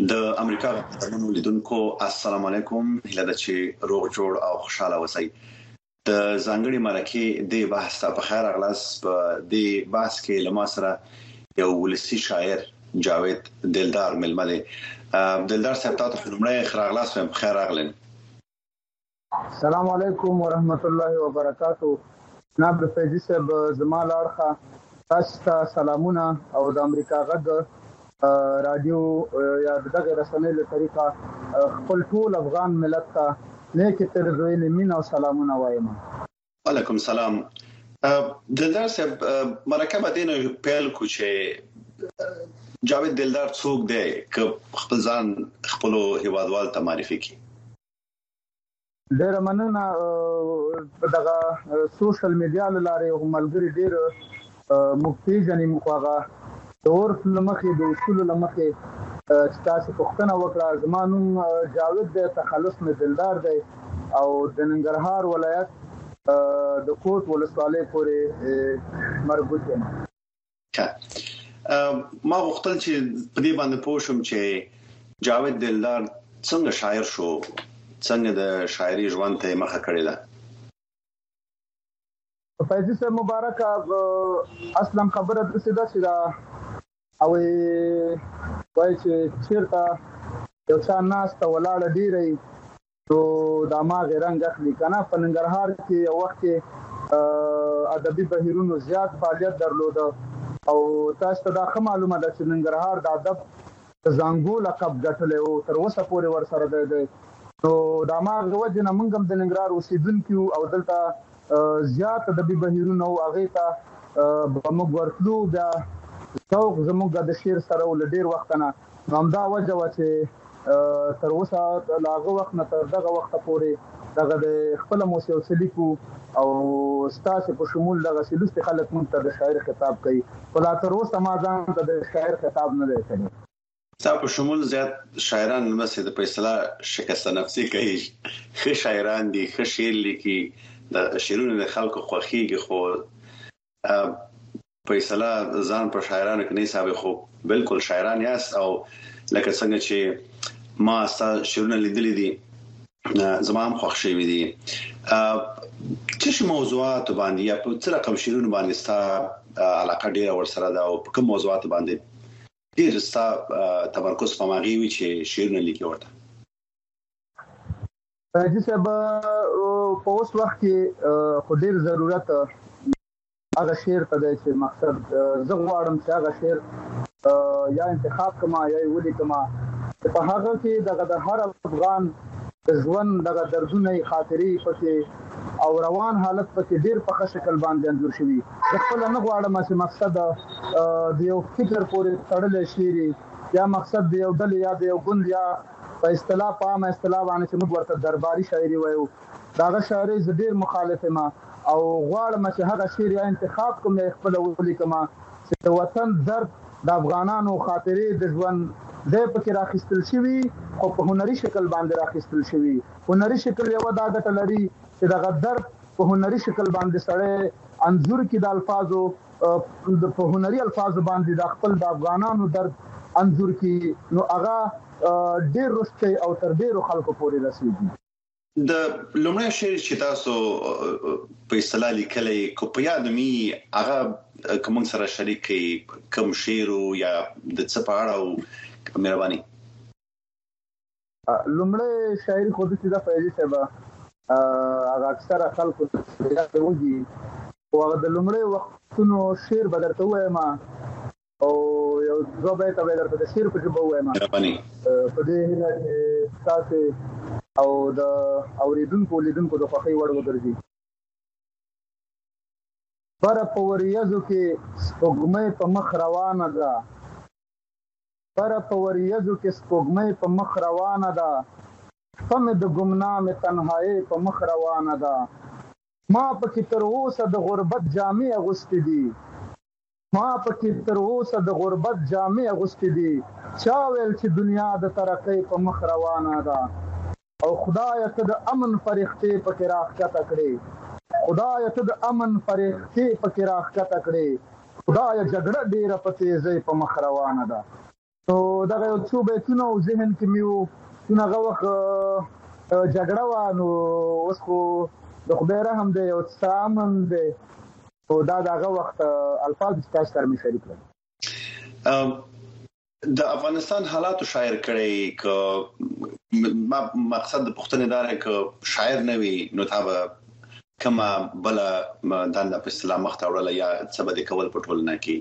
د امریکا غږ لیدونکو السلام علیکم، هیله ده چې روغ جوړ او خوشاله اوسئ. د ځانګړي مرکه د بحث په خیر اغلاس په د بحث کې لما سره یو ولسی شاعر جاوید دلدار ململه. دلدار صاحب تاسو په لمړی خراغلاس په خیر اغلن. السلام علیکم ورحمت الله وبرکاتہ. جناب فیضی صاحب زمال اړخه تاسو ته سلامونه او د امریکا غږ رادیو یا دغه رسنۍ له طریقه خپل ټول افغان ملت ته نیک ترزوی مين او سلامونه وایم. وعلیکم سلام. دلدار صاحب مرکه باندې پیل کو چې جاوید دلدار څوک دی که خپل ځان خپل هیوادوال ته معرفي کړي. ډیر مننه. دغه سوشل میډیا لاره ملګری ډیر مفتی جنې مخاغه دور لمخې د اصول لمخې تاسو پوښتنه وکړه. زمانوم جاوید د تخلص مې دلدار دی او د ننګرهار ولایت د کوټ ولسوالۍ پورې مربوط یم. ما وختل چې په دې باندې پوه شم چې جاوید دلدار څنګه شاعر شو، څنګه د شاعري ژوند ته مخه کړې ده. فیضی صاحب مبارک اصلا خبره د سیده سیده او وای چې چیرته یو څا ناس ته ولاړ ډیری نو د ماغه رنگ اخلي کنه. په ننګرهار کې یو وخت کې ادبي بهیرونو زیات فعالیت درلود او تاسو ته دا معلومه ده چې ننګرهار د ادب زنګو لقب ګټلې او تر اوسه پورې ورسره ده. نو دا ماغه وجنه موږ هم د ننګرهار اوسیدونکو او دلته زیات ادبي بهیرونو هغه ته موږ ورتلو. بیا څوک زموږ د شعر سره ول ډیر وخت نه همدا وجه و چې تر اوسه لاغه وخت نه تر دغه وخت پورې دغه د خپل موسیقي کو او ستاسو په شمول دغه سلوست خلک مونږ ته د شاعر خطاب کوي. ولا تر اوسه ما ځان ته د شاعر خطاب نه دی کړی. تاسو په شمول زیات شاعران مسجد په اصطلاح شکست نفسي کوي. ښه شاعران دي، ښه شعر لیکي، د شعرونو د خلکو خوخيږي، خو په اصطلاح ځان په شاعرانو کې نه حساب خو بالکل شاعران یاست. او لکه څنګه چې ما ستاسو شعرونه لیدلې دي زما هم خوښ شوي دي. چې موضوعات باندې یا په څه رقم شعرونه باندې ستاسو علاقه ډیره ورسره ده او په کوم موضوعات باندې ډیر ستاسو تمرکز په ماغي وي چې شعرونه لیکي ورته؟ فیضی صاحب په اوس وخت کې خو ډیر ضرورت هغه شعر ته دی چې مقصد زه غواړم چې هغه شعر یا انتخاب کما یا ولي کما په هغه کې دغه د هر افغان د ژوند دغه دردونه خاطرې پکې او روان حالت پکې ډیر په ښه شکل باندې انځور شوی. خپل نه غواړم چې مقصد د یو فکر پورې تړلې شعر یا مقصد د یو ډل یا د یو ګوند یا په اصطلاح په عامه اصطلاح باندې چې موږ ورته درباري شاعري وایو داغه شاعري ز ډیر مخالف ما او غواړم چې هغه شعر یا انتخاب کوم یا خپل ولیکم چې د وطن درد د افغانانو خاطرې د ژوند د پکې راخستل شوی او په هنري شکل باندې راخستل شوی. هنري شکل یو دا ګټه لري چې دغه درد په هنري شکل باندې سره انځور کې د الفاظو په هنري الفاظو باندې د خپل د افغانانو درد انځور کې نو هغه ډیر رسته او تر ډیرو خلکو پورې رسیدي. د لومړی شعر چې تاسو په اصطلاح لیکلې کو په یاد می هغه کوم سره شریک کوم شعر یا د څه په اړه او مهرباني. لومړی شاعر خو د سیده فیضی صاحب هغه اکثره خلکو یاد وږي او هغه د لومړی وختونو شعر بدرته وایم او یو دوه بیت به درته د شعر په ژبه وایم په دې نه تاسو او د اوریدونکو لیدونکو د خوښۍ وړ وګرځي. بر په وریځو کې سپوږمۍ په مخ روانه ده، بر په وریځو کې سپوږمۍ په مخ روانه ده، فم د ګمنام تنهایی په مخ روانه ده. ما پکې تر اوسه د غربت جامې اغوستې دي، ما پکې تر اوسه د غربت جامې اغوستې دي. چا ویل چې دنیا د ترقۍ په مخ روانه ده او خدای ته د امن فرښتې پکې راښکته کړې، خدای ته د امن فرښتې پکې راښکته کړې، خدای جګړه ډیره په تیزۍ په مخ روانه ده. نو دغه یو څو بیتونه ذهن کې مې وو چې هغه وخت جګړه وه نو اوس خو د خدای رحم دی او امن دی او دا دغه وخت الفاظ چې تاسو سره مې شریک کړل د افغانستان حالاتو شاعر کړي ک مقصد د پښتنې دار ک شاعر نه وي نو تا به کما بل دانه په اسلام مختاوړل یا سبد کول پټول نه کی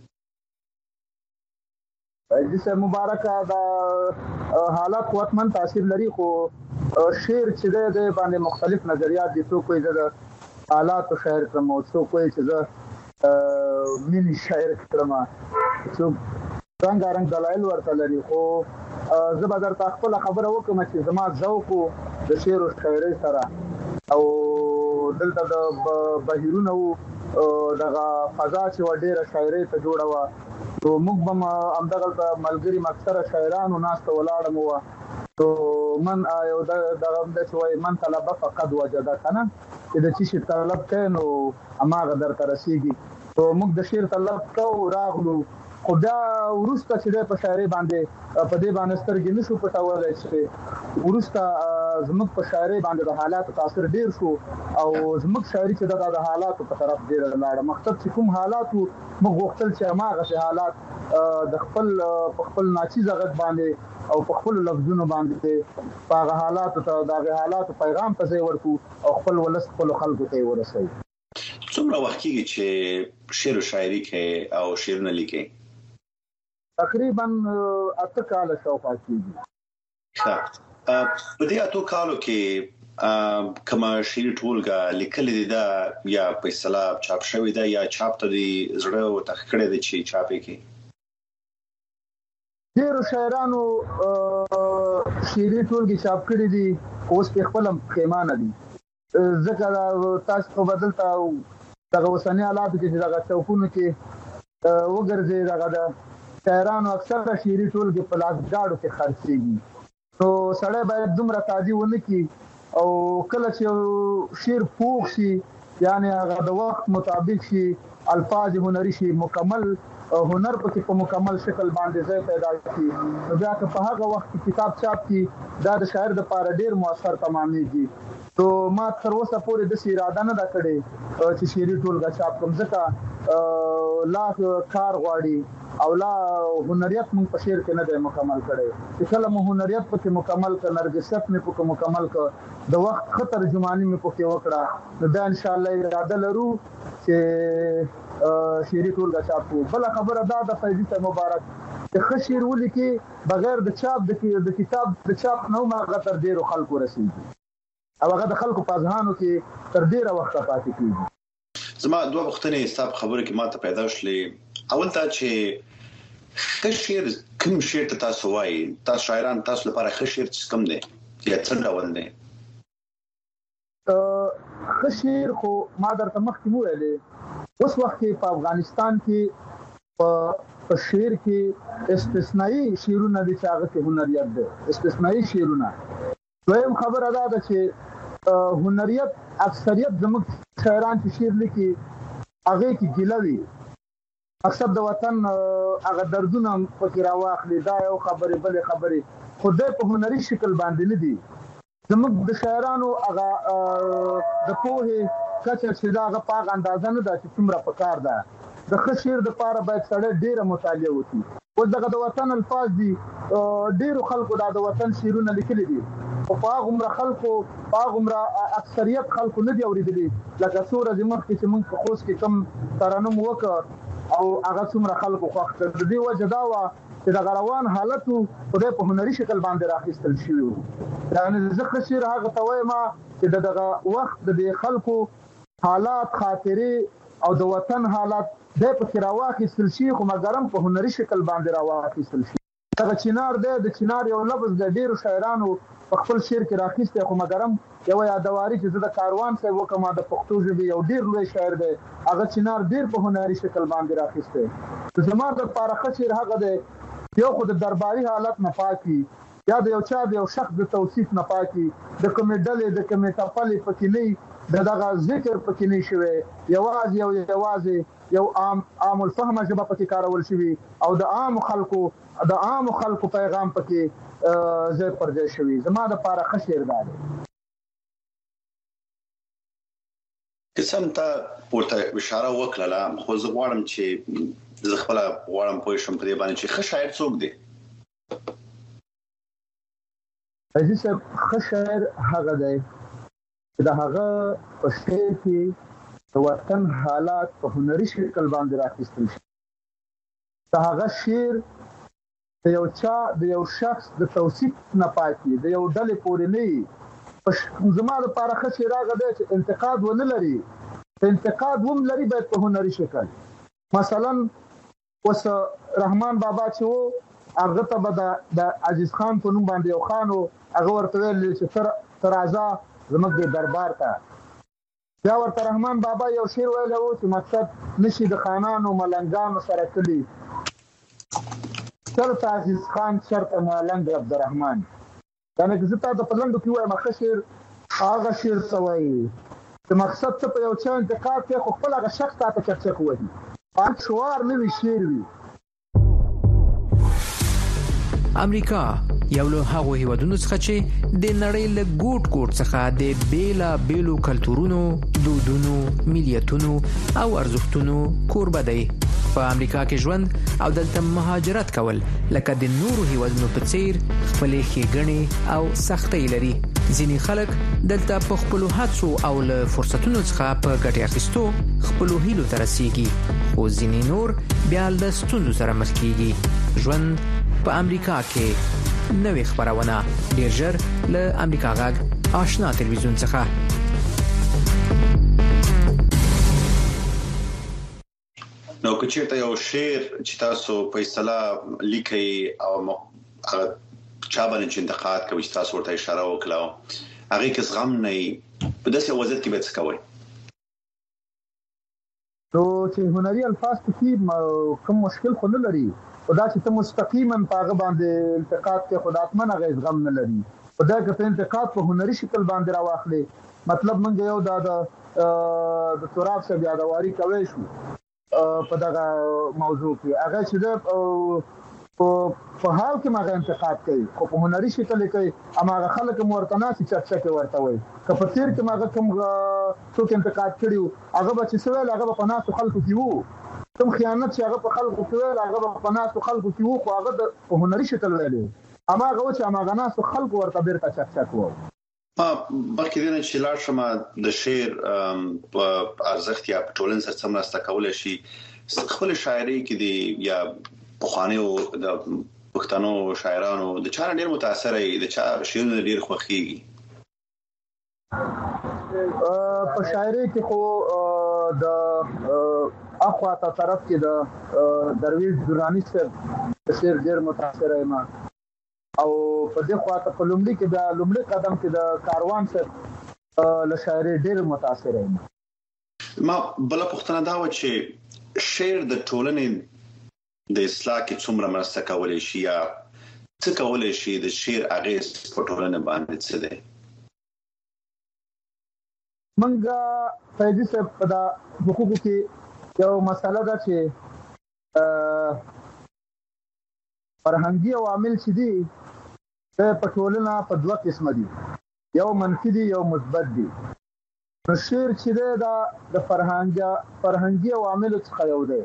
جسه مبارکه دا حالات قوتمن تاثیر لري خو شعر چې د باندې مختلف نظریات دي څوک یې د حالات شاعر کړم او څوک یې چې مینی شاعر کړم څوک رنګارنګ دلایل ورته لري خو زه به درته خپل خبره وکم چې زما ذوق د شعر او شاعرۍ سره او دلته د بهیرونو دغه فضا چې ډیره شاعرۍ ته جوړه و تو موږ به همدغه ملګری مکثره شاعرانو ناس ته ولاړم و تو من یو دغه د شوي من طلب فقد وجد کنه چې د چی طلب کینو اماغه درته رسیږي تو موږ د شعر طلب کو راغلو خو دا ورسته چې په شاعرۍ باندې په دې باندې سترګې نشو پټولای چې ورسته زموږ په شاعرۍ باندې د حالاتو تاثیر ډیر شو او زموږ شاعرۍ چې د حالاتو په طرف ډیر لاړه مقصد چې کوم حالاتو موږ وختل چې هغه حالات د خپل ناچیزه غږ باندې او په خپل لفظونو باندې په هغه حالاتو ته د حالاتو پیغام ته ځای ورکو او خپل ولس خپل خلکو ته ورسوي څومره وخت کېږي چې شعر او شاعري کې او شعرونه لیکي تقریبا 8 کال شاوخوا کېږي په دې 8 کالو کې کما شعر ټولګه لیکل دي دا یا په اصطلاح چاپ شوی دا یا چاپ ته دی زړه او تخکړه دي چې چاپې کې ډېر شاعرانو شعري ټولګه چاپ کړي دي اوس په خپل پیمانه دي ځکه تاسو په بدل تا دغه وسنی حالات کې دغه چوکونو کې وګرځي دغه شاعرانو اکثر شعري ټولګه په لاګاډو کې خرڅيږي نو سړی باید دومره تاجی ونه کی او کله چې شعر فوق شي یعنی هغه د وخت مطابق شي الفاظ هنري شي مکمل هنر په مکمل شکل باندې ځای پیدا شي نو بیا که په هغه وخت کتاب چاپ کی دا د شاعر د لپاره ډیر موثر تمامېږي تو ما تر اوسه پورې د اراده نه دا کړې چې شعري ټولګه چاپ کوم ځکه لا کار غواړي او لا هنریت مون په شعر کې نه دی مکمل کړي چې کله مو هنریت په مکمل ک نرګست مې په مکمل ک د وخت خطر جمانی مې په کې وکړه نو دا ان شاء الله اراده لرو چې شعري ټولګه چاپ کوو بل خبره دا د فیضی ته مبارک چې خشیر ولیکي بغیر د چاپ د کتاب د چاپ نو ما غتر ډیرو خلکو رسیږي او هغه د خلکو په ځانو کې تر ډیره وخت پاتې کیږي زما دوه وختونه حساب خبره کې ماته پیدا شلې اول ته چې خشیر کوم شعر ته تاسو وایي تاسو شاعران تاسو لپاره خشیر کم دی یا څه ډول دی خشیر خو ما درته مخکې ویلې اوس وخت په افغانستان کې په شعر کې استثنایی شعرونه دي چې هغه کې هنریت ده استثنایی شعرونه دویم خبره ده چې هنریت اکثریت زموږ شاعران چې شعر لیکي هغه کې ګیلوي مقصد د وطن هغه دردونه پکې راواخلي دا یو خبره بل خبره خدای په هنري شکل باندې نه دي زموږ د شاعرانو هغه د پوهه کچه چې دا هغه په اندازه نه ده چې څومره پکار ده د خشیر د لپاره باید سړی ډیره مطالعه وکړي او دغه د وطن الفاظ دي ډیرو خلکو د وطن شعرونه لیکلي دي او په عمر خلکو په عمر اکثریت خلکو نه دی اوریدلي لکه سوره زموږ کې چې موږ په خوش کې کم ترانم وکړ او هغه څومره خلکو خوښ کړ د دې وجه دا و چې د غروان حالتو په هنري شکل باندې راخستل شوی یعنی زخه شعر هغه توای ما چې دغه وخت د خلکو حالات خاطره او د وطن حالات د په راواخستل شي خو مګرم په هنري شکل باندې راواخستل شي دا چینار د چینار یو لفظ د ډیرو شاعرانو په خپل شعر کې راخسته خو مګرم یو یادواري چې د کاروان صاحب وکما د پښتو ژبې یو ډیر لوی شاعر دی هغه چینار ډیر په هنري شکل باندې راخسته زموږ د پاره خشیر هغه دی یو خو د درباري حالت نه پاکي یا د یو چا د یو شخص د توصیف نه پاکي د کمیډلې د کمیټاپلې پکې نه دغه ذکر پکې نه شوی یوازې یو عام الفهم ژبه پکې کارول شوی او د عام خلکو د عام خلکو پیغام پکې زه پر ځای شوی زما د پاره ښه شعر دی قسم ته ورته اشاره وکړه خو زه غواړم چې زه خپل غواړم پوه شم په دې باندې چې ښه شاعر څوک دی عزیز صاحب ښه شاعر هغه دی چې د هغه په شعر کې د وطن حالات په هنري شکل باندې راخیستل شي د هغه شعر د یو چا د یو شخص د توصیف نه پاتې د یو ډلې پورې نه زما لپاره ښه شعر هغه دی چې انتقاد ونه لري انتقاد هم لري باید په هنري شکل مثلا اوس رحمان بابا چې و هغه ته به د عزیز خان په نوم باندې یو خان و هغه ورته ویل چې تر راځه زموږ د دربار ته بیا ورته رحمان بابا یو شعر ویلی و چې مقصد نشي د خانانو ملنګانو سره تلي شرط عزیز خان شرط ملنګ عبدالرحمن یعنې که زه تا ته په لنډو کې ووایم ښه شعر هغه شعر څه وایي چې مقصد ته په یو چا انتقاد کوي خو خپل هغه شخص تا ته چکچک وهي هغه شعار نه وي شعر وي امریکا یو له هغو هیوادونو څخه چې د نړۍ له ګوټ ګوټ څخه د بیلو کلتورونو، دودونو، ملیتونو او ارزښتونو کوربه دی. په امریکا کې ژوند او دلته مهاجرت کول لکه د نورو هیوادونو په څیر خپلې ښېګڼې او سختۍ لري. ځینې خلک دلته په خپلو هڅو او له فرصتونو څخه په ګټې اخیستو خپلو هیلو ته رسیږي، خو ځینې نور بیا له ستونزو سره مخ کیږي. ژوند په امریکا کې نوې خبرونه ډیر ژر له امریکا غږ آشنا تلویزیون څخه. نو که چیرته یو شعر چې تاسو په اصطلاح لیکي او هغه چا باندې چې انتقاد کوي چې تاسو ورته اشاره وکړه هغه کې زغم نه په داسې وضعیت کې به څه کوئ؟ نو چې هنري الفاظ کې کوم مشکل خو نه لري خدا چې ته مستقیما په هغه باندې انتقاد کې خداتمن هغه زغم نه لري خدا که په انتقاد په هنري شکل باندې راوخلې مطلب مونږ یو د تراب څخه بیا د واری کوي شو په دغه موضوع کې هغه چې په حال کې ماغه انتقاد کوي خو په هنري شکل کوي اماغه خلک مورتنا چې چرچا کې ورته وي که په تیر کې ماغه کوم څوک انتقاد کړیو هغه به چې سوال هغه په ناسو خلکو کې وو کوم خیانت چې هغه په خلکو کې ویل هغه په ناسو خلکو کې وو خو هغه په هنري شکل ویل اماغه چې اماغه ناسو خلکو ورته بیرته چرچا کوو. بلکې دنه چې لاړ شم د شعر په ارزښت یا په ټولنې سره څرګنده کول شي خپل شاعري کې دی یا پخوانیو د پښتنو شاعرانو د چا ډېر متاثر دي د چا شعرونه ډېر خوښيږي؟ په شاعري کې خو د اخواته طرف کې د درویش درانی سره شعر ډېر متاثر یم او په دې خواته په لومړي کې د لومړي قدم کې د کاروان سره له شاعري ډېر متاثر یم. ما بل پښتنه دا و چې شعر د ټولنې د اصلاح کې څومره مرسته کولای شي یا څه کولای شي د شعر اغیز په ټولنه باندې څه دی؟ منګه فیضی صاحب په د حقوقو کې یو مسله ده چې فرهنګي عوامل چې دي په ټولنه په دوه قسمه دي یو منفي دي یو مثبت دي. نو شعر چې دی دا د فرهنګي عوامل څخه یو دی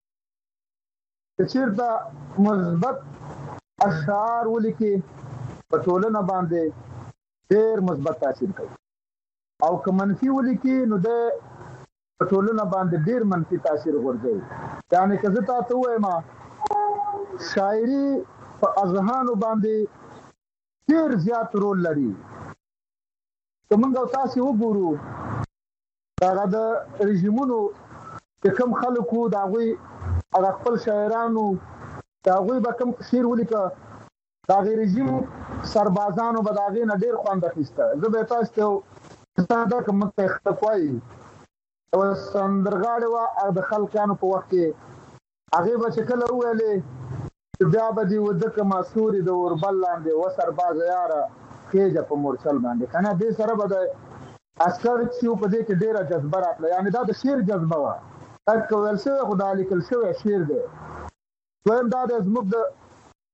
چې دا مثبت اشعار ولیکي په ټولنه باندې ډېر مثبت تاثیر کوي او که منفي ولیکي نو د په ټولنه باندې ډېر منفي تاثیر غورځوي. یعنی که زه تاسو وایم شاعري په اذهانو باندې ډېر زیات رول لري. که موږ تاسو وګورو دا د رژیمونو چې کوم خلکو دا غوي هغه خپل شاعرانو دا غوي به کوم شعر ولیکه دا غیر رژیم سربازانو به دا غي نه ډېر خوند اخیسته. زه به تاسو ته دا کوم تخطوي او سندرغاړي وا د خلکانو په وخت کې هغه به شکل ویلې بیا به دی ودکه ماسوري د اوربل لاندې و سرباز یاره کېجه په مورچل باندې کنه دې سره به د عسكر چې په دې کې ډیره جذبه راتله. یعنی دا د شعر جذبه و تک ول څه خدای لیکل شوی شعر دی. دویم دا د زموږ د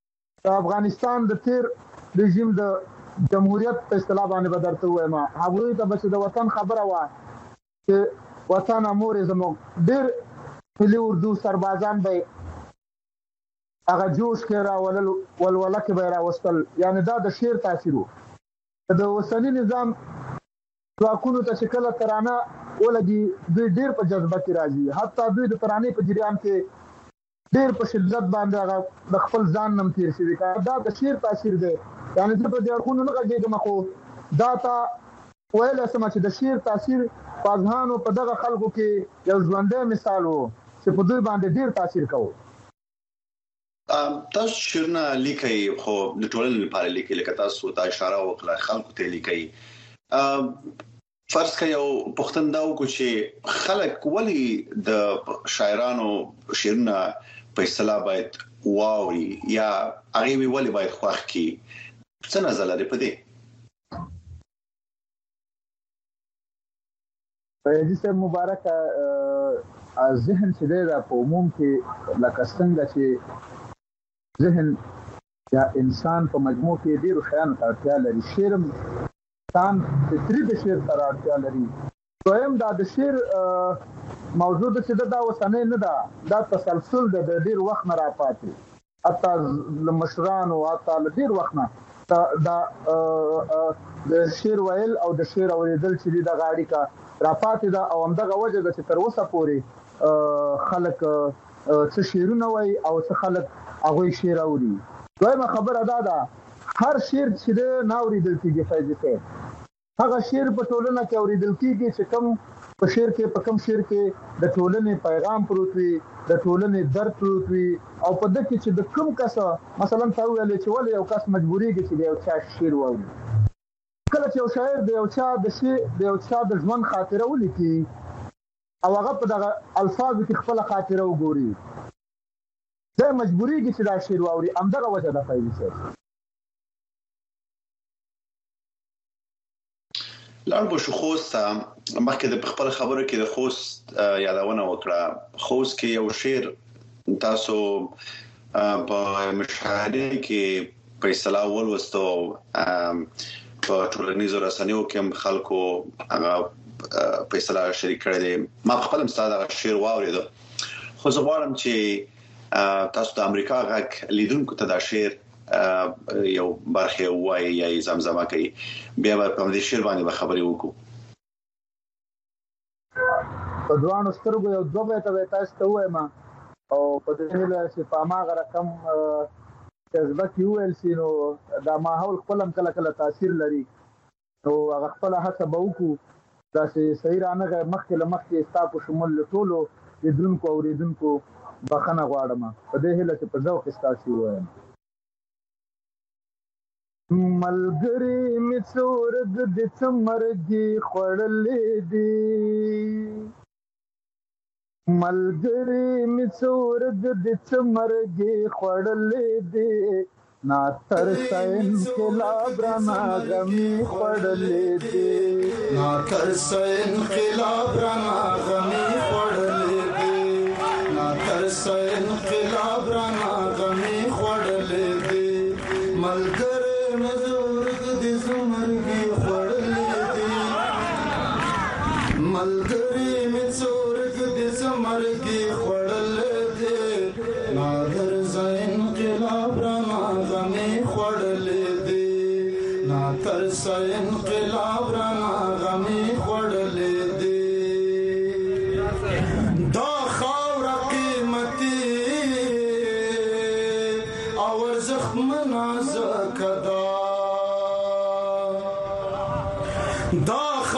د افغانستان د تیر رژیم د جمهوریت په اصطلاح باندې بدرته وایم هغه ته بچ د وطن خبره وا چې وطن امور زموږ ډیر ملي اردو سربازان به هغه جوش کې راولل ولوله کې به راوستل یعنی دا د شعر تاثیر وو د اوسنی نظام ځواکونو ته چې کله ترانه ولګي دوی ډیر په جذبه کې راځي حتی دوی د ترانې په جریان کې ډیر په شدت باندې هغه د خپل ځان نم تیر شي دا د شعر تاثیر دی یعنی د په دې اړخونو نه غږیږم خو دا تا ویل سم چې د شعر تاثیر په ځانو په دغه خلکو کې یو ژوندۍ مثال وو چې په دوی باندې ډیر تاثیر کوي تاسو شعرونه لیکي خو د ټولنې لپاره لیکي لکه تاسو ته اشاره وکړه خلکو ته لیکي فرض کړئ یو پښتون دا وکړي چې خلک ولی د شاعرانو شعرونه په اصطلاح باید واوري یا هغه ولی باید خوښ کی څه نظر لري په دې دې مبارک ذهن چې دا په عموم کې لکه څنګه چې ذهن یا انسان په مجموع کې ډیر خیانت اړتیا لري شعر انسان فطري د شعر سره اړتیا لري دویم دا د شعر موضوع د څه دا وسنه نه دا تسلسل د ډیر وخت نه راپاتې حتی لمشران او حتی ډیر وخت نه دا د شعر ویل او د شعر اوریدل چې د غاړي کا راپاتې دا او همدغه وجه د تر اوسه پورې خلک څه شعرونه وای او څه خلک هغه شعر اوري دویمه خبره ده هر شعر چې نه اوریدل کیږي فائدې هغه شعر په ټولنه کې اوریدل کیږي چې کوم په شعر کې په کوم شعر کې د ټولنې پیغام پروت وي د ټولنې درد پروت وي او په دې کې چې د کوم کس مثلا تاسو ویل چې ولې یو کس مجبورېږي چې یو څه شعر وایي کله چې یو شاعر د یو چا د ژوند خاطره ولیکي او هغه په دغه الفاظ کې خپل خاطره وګوري دا مجبورېږي چې دا شعر واوري همدغه وجه ده فایده لاړ به شو خوست مخکې د خپل خبرو کې د خوست یادونه وکړه خوست کې یو شعر تاسو په مشاهده کې په اصطلاح ولوستو په ټولنیزو رسنیو کې خلکو هغه په اصطلاح شریک کړي دي ما خپل مستعد شعر واورید خو زه غواړم چې تاسو د امریکا غږ لیدونکو ته دا شعر یو برخه وای یا زمزمه کوي بیا په دې شعر باندې خبرې وکړو په دوانو سترګو یو دوه ته تاسو ته وایم او په دې له چې په ماغه رقم جذبه کیول سي نو دا ماحول خپل کله کله تاثیر لري نو هغه خپل هڅه به وکړو دا چې صحیح رانه مخکې لمخکې تاسو شمول ټولو لیدونکو او اوریدونکو بخنه غواړم په دې له چې په ذوق تاسو وایم ملګری می څورګ د څمرګي خړلې دي ملګری می څورګ د څمرګي خړلې دي نا تر ساين خلاف رانا غمي خړلې دي نا تر ساين خلاف رانا غمي خړلې دي نا تر ساين خلاف رانا غمي خړلې دي ملګری ملګری می څورګ د سمرګي خړل دي نادر زین انقلاب رانا غمي خړل دي نادر زین انقلاب رانا غمي خړل دي دا خاور قیمتي او زخم نازک دا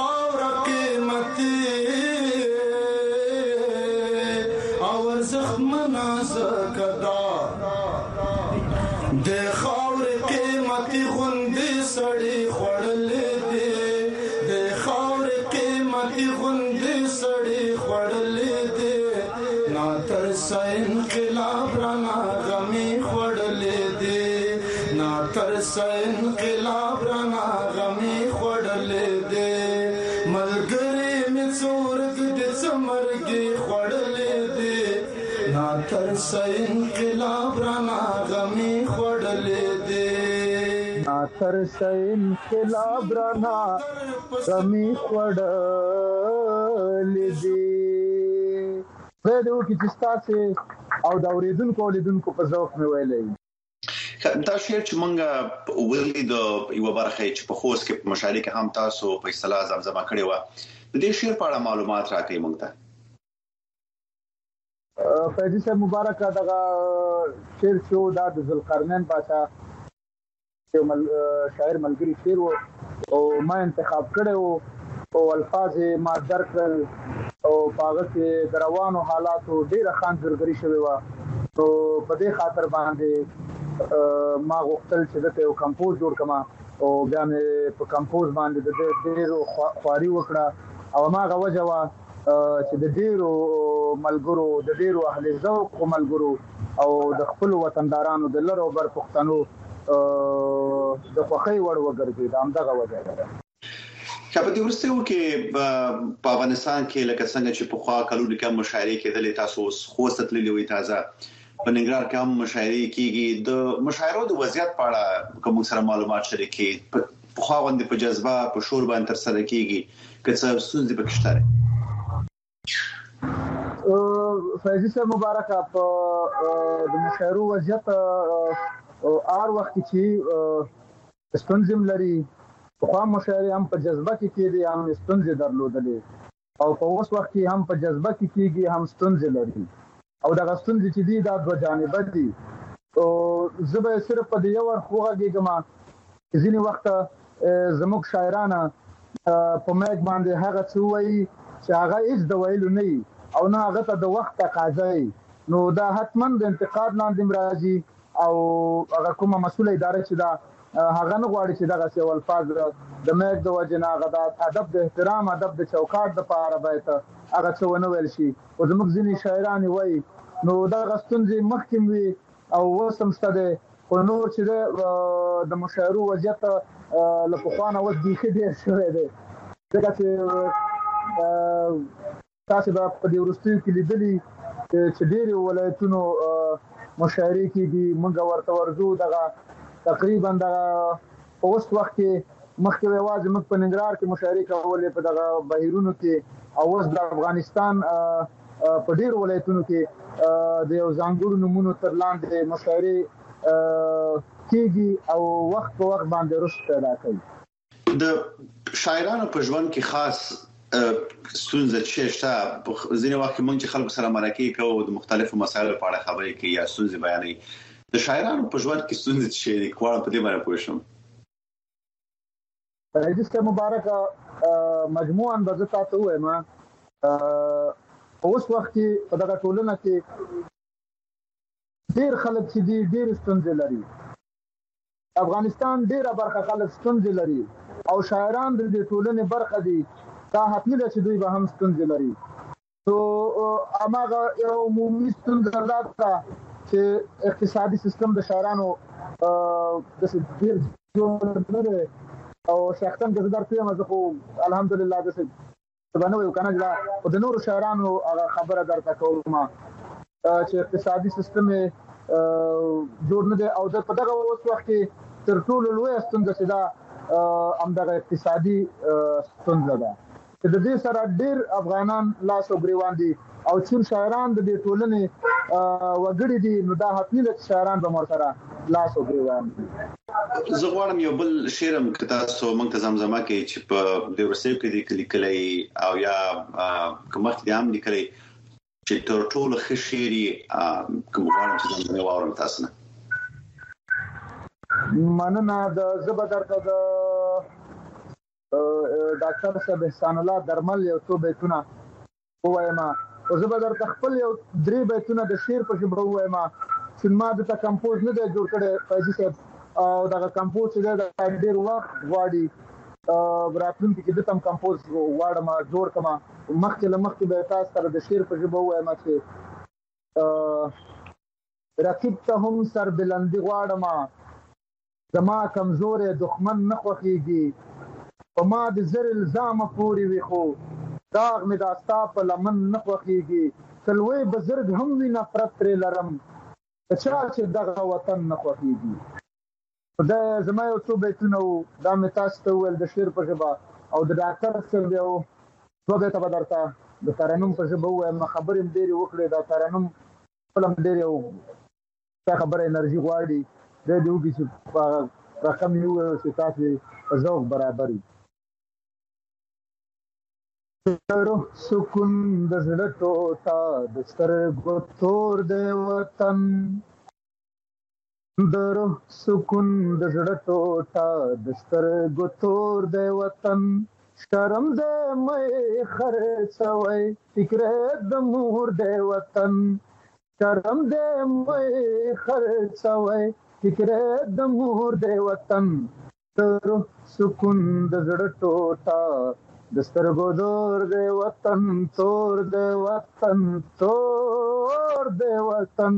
انقلاب رانا غمي خړلې دي نا تر انقلاب رانا غمي خړلې دي ملګری می څورګ د سمرګي خړلې دي نا تر انقلاب رانا غمي خړلې تر شي انقلاب رانا رمي خړل دي زه کی چستاسه او دا اوریدونکو لیدونکو په ذوق مې ویلې دا شعر چې مونږه ولې د یو برخه چې په خوست کې په مشاعره کې هم تاسو په اصطلاح زمزمه کړې و د دې شعر په اړه معلومات راکړئ مونږ ته فیضی صاحب مبارک دغه شعر شو دا د ذوالقرنین بادشاہ شاعر ملګری شعر او ما انتخاب کړو او الفاظ ما درکړل او هغه کې دروانو حالاتو ډیره خانزرګری شوی و نو په دې خاطر باندې ما غوښتل چې د یو کمپوز جوړ کما او بیا مې په کمپوز باندې د ډیرو خواري وکړه او ما غوځوا چې د ډیرو ملګرو د ډیرو اهل ذوق ملګرو او د خپل وطندارانو د لرو بر پښتنو د خوخي وړ وګرځي دا همدغه وجه ده په دې ورستیو کې په افغانستان کې لکه څنګه چې په خوا کلو کې مشاعره کېدلې تاسو خوست تللې وي تازه په ننګرهار کې هم مشاعره کېږي د مشاعرو د وضعیت په اړه کوم سره معلومات شریکي په خوا باندې په جذبه په شور باندې تر سره کېږي که څه ستونزې پکې فیضی صاحب مبارک په د مشاعرو وضعیت ار وخت چې ستونزې لري په خوا مشاعره هم په جذبه کې کېږي هم ستونزې درلودلې او په اوس وخت کې هم په جذبه کې کېږي هم ستونزې لري او دا ستونزې چې دي دا دوه جانب دي او زه به صرف په یو ور خوږم ځینې وخت زموږ شاعرانه په مېګ باندې هغه څه وایي چې هغه هیڅ د ویلو نه او نه هغه ته د وخت تقاضا نو دا حتماً د انتقاد لاندې راځي او هغه کومه مسؤله اداره چې دا هغه نه غواړي چې دغه څه الفاظ د مېګ د وجنا غدا ادب د احترام ادب د چوکاټ د پاره باید هغه څه ونه ویل شي او زموږ ځینې شاعران وایي نو دا غستونځي مخکې وي او وسمستده په نور چې د مشاعرو وضعیت لپخوانه وځ دی ډیر شوی دی دا چې تاسو په دې ورستیو کې لیدلي چې ډیر ولایتونو مشاعره کې دي موږ ورته ورزو دغه تقریبا د اوس وخت کې مخکې واځي موږ په ننګرهار کې مشاعره کولې په دغه بهیرونو کې او اوس د افغانستان په ډیر ولایتونو کې د یو ځانګړو نمونو تر لاندې مشاعره کېږي او وخت په وخت باندې رشد پیدا کوي د شاعرانو په ژوند کې خاص ستونزې شته ځینې وخت موږ چې خلکو سره مرکه کوو د مختلفو مسایلو په اړه خبرې کوي یا ستونزې بیانوي د شاعرانو په ژوند کې ستونزې څه دي کومه په دې باندې پوه شم رجسټر مبارک مجموعاً به تاسو وایم اوس وخت کې په دغه ټولنه کې ډیر خلک چې ډیر ستونزې لري افغانستان ډیره برخه خلک ستونزې لري او شاعران د دې ټولنې برخه دي دا حتمي ده چې دوی به هم ستونزې لري نو اماغه یو عمومي ستونزه ده چې اقتصادي سیستم د شاعرانو د ډیر جوړ او شخصا د درته مزخو الحمدلله د څه باندې یو کنه او د نورو شاعرانو خبره درته کوم چې اقتصادي سیستم جوړ نه دی او د په دغه وخت کې تر ټولو لوی ستونزه چې دا همدغه اقتصادي ستونزه ده چې د دې سره ډیر افغانان لاس او ګریوان دي او چې شاعران د دې ټولنې وګړي دي نو دا حتمي ده چې شاعران به مر سره لاس او ګریوان دي زه غواړم یو بل شعرم که تاسو موږ ته زمزمه کوي چې په دې ورسېو کې لیکلي او یا کومه دې هم لیکلي چې تر ټولو ښه شعري کوم غواړم چې زمزمه واورم تاسو نه مننه د زبردر د ډاکټر صاحب احسان الله درمل یو څو بیتونه وایم او زبردر خپل یو درې بیتونه د شعر په شبه وایم چې ما د کمپوز نه جوړ کړي فیضی صاحب او دا کمپوز چې د ډیر وخت غواړي راتلونکي کې د تم کمپوز واړم جوړ کما مخکې به تاسو سره د شعر په ژبه وایم چې رقیب ته هم سر بلندي غواړم زما کمزورې دښمن نه خوخيږي په ما د زر الزام پوری وي خو داغ مې داستا په لمن نه خوخيږي کلوې بزرګ هم وی نفرت پر لرم چا چې دغه وطن نه خوخيږي دا زما یو څو بیتونه دا مې تاسو ته وویل د شعر په ژبه او د ډاکټر صاحب یو دوه بیته به درته د ترنم په ژبه ووایم. خبرې مې ډېرې وکړې. دا ترنم خپله هم ډېر یو ښه خبره انرژي غواړي. دی دې وکړي چې په رقم یې وویل چې تاسې په ذوق برابر وي. روح سکون د زړه ټوټه د سترګو تور دی وطن، د روح سکون د زړه ټوټه د سترګو تور دی وطن، شرم دی مې خرڅوی فکر د مور دی وطن، شرم دی مې خرڅوی فکر د مور دی وطن، د روح سکون د زړه ټوټه د سترګو تور دی وطن، تور دی وطن، تور دی وطن.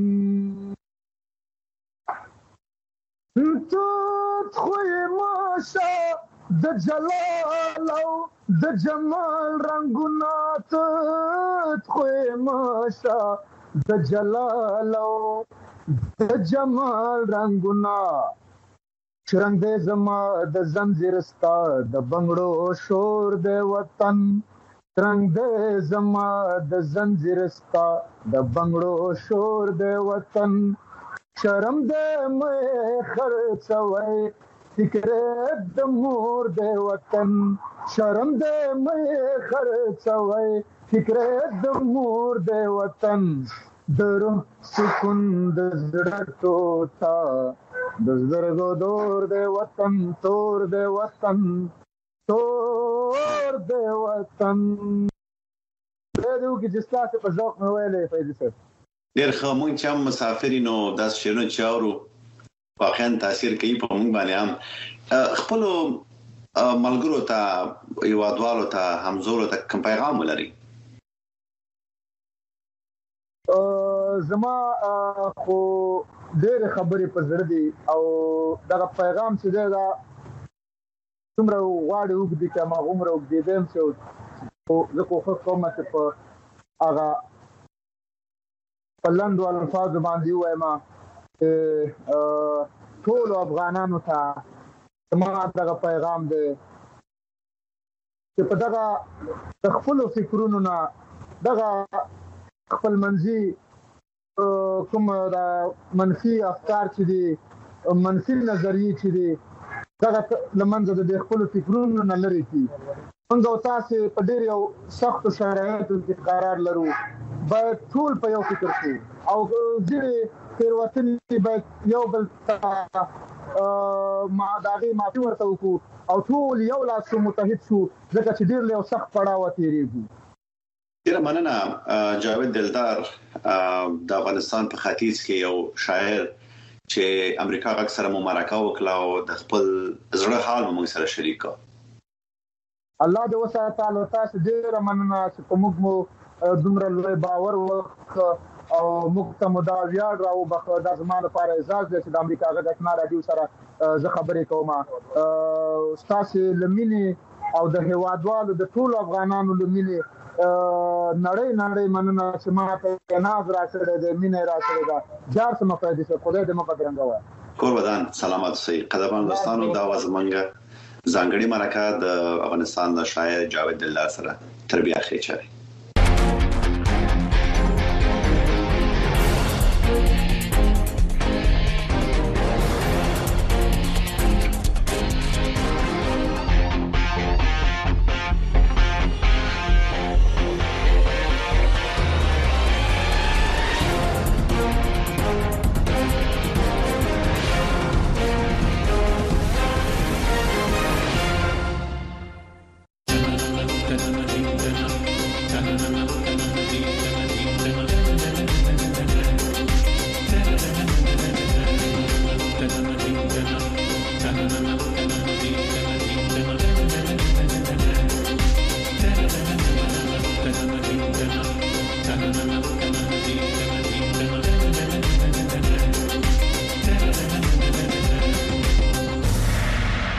توت خوی ماشا د جلال او د جمال رنگونه، توت خوی ماشا د جلال او د جمال رنگونه، شرنګ دې زما د زنځیر ستا د بنگړو شور دی وطن، شرنګ دې زما د زنځیر ستا د بنگړو شور دی وطن، شرم دې مې خرڅوی فکر د مور دی وطن، شرم دې مې خرڅوی فکر د مور دی وطن، د روح سکون د زړه ټوټه د سترګو تور دی وطن، تور دی وطن، تور دی وطن. دا دې وکړي چې ستاسې په ذوق مې ویلی فیضي صاحب. ډېر ښه. مونږ چې هم مسافرین او داسې شعرونه چې اورو واقعا تاثیر کوي په مونږ باندې. هم خپلو ملګرو ته هیوادوالو ته همزولو ته کوم پیغام ولري؟ زما خو ډېرې خبرې په زړه دي او دغه پیغام چې دی دا څومره غواړي اوږدې که هماغومره اوږدېدی یم چې زه کوښښ کوم چې په هغه په لنډو الفاظو باندې ووایم چې ټولو افغانانو ته زما دغه پیغام دی چې په دغه د خپلو فکرونو نه دغه خپلمنځي کوم د منفي افکار چې دي منفي نظریې چې دي دغه له منځه د خپلو فکرونو نه لرې کړي. موږ او تاسې په ډېر یو سختو شرایطو کې قرار لرو، باید ټول په یو فکر شو او ځینې تېروتنې باید یو بل ته د هغې معافي ورته وکړو او ټول یو لاس شو متحد شو، ځکه چې ډېر له یو سخت پړاوه تېرېږو. ډېره مننه جاوید دلدار د افغانستان په ختیځ کې یو شاعر چې امریکا غږ سره مو مرکه وکړه او د خپل زړه حال مو موږ سره شریک کړ. الله دې وساتي. تاسو ډېره مننه چې په موږ مو دومره لوی باور وکړ او موږ ته مو دا ویاړ راوبخښه. دا زما لپاره اعزاز دی چې د امریکا غږ آشنا راډیو سره زه خبرې کوم. ستاسې له مینې او د هیوادوالو د ټولو افغانانو له مینې نړۍ مننه چې ما ته ناز راکړی دی، مینه یې راکړې ده. جار څه مفیدي صاحب، خدای دې مو بدرنګه وایي. کور ودان سلامت اوسئ. قدرمن دوستانو، دا وه زموږ ځانګړې مرکه د افغانستان د شاعر جاوید دلدار سره تر بیا ښې چارې.